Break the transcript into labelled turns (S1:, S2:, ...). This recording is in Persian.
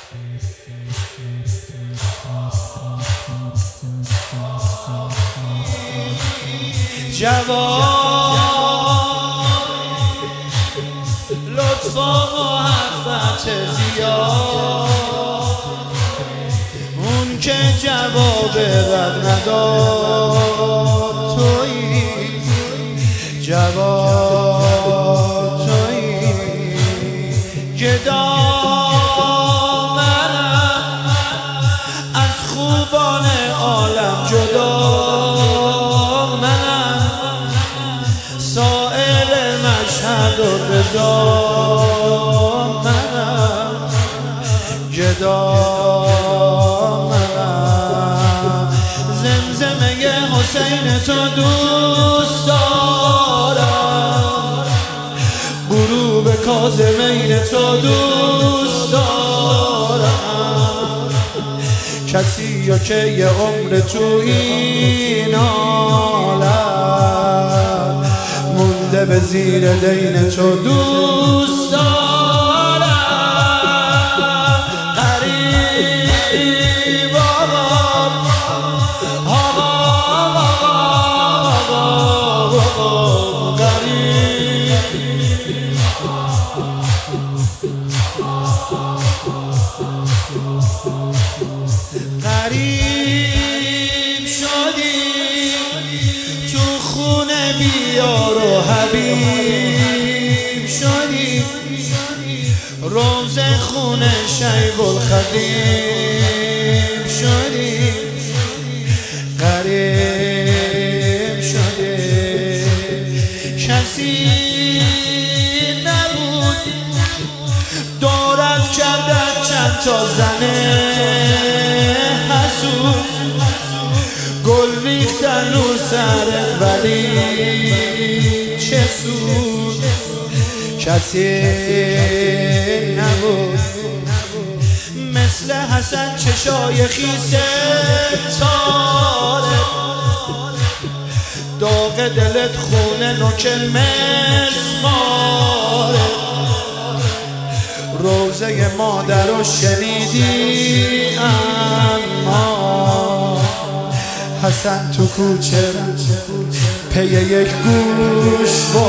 S1: لطف و محبت زیاد، اون که جواب رد نداد تویی، جواب تویی. گدا منم از خوبان عالم جدا، سائل مشهد و رضا منم، گدا منم. زمزمه حسین تو دوست دارم، غروب کاظمین تو دوست دارم. کسی که یه عمر تو این عالم مونده به زیر دین تو دوست دارم. غریب غریب شدی تو خونه بیار و حبیب شدی، روز خونه شیب الخدیب شدی. غریب شدی کسی نبود دورت کردن چند تا زنه حسود، گل ریختن رو سرت ولی چه سود. کسی نبود مثل حسن چشای خیسه تاره، داغ دلت خونه نوک مسماره. روزه مادر رو شنیدی اما حسن تو کوچه پی یک گوش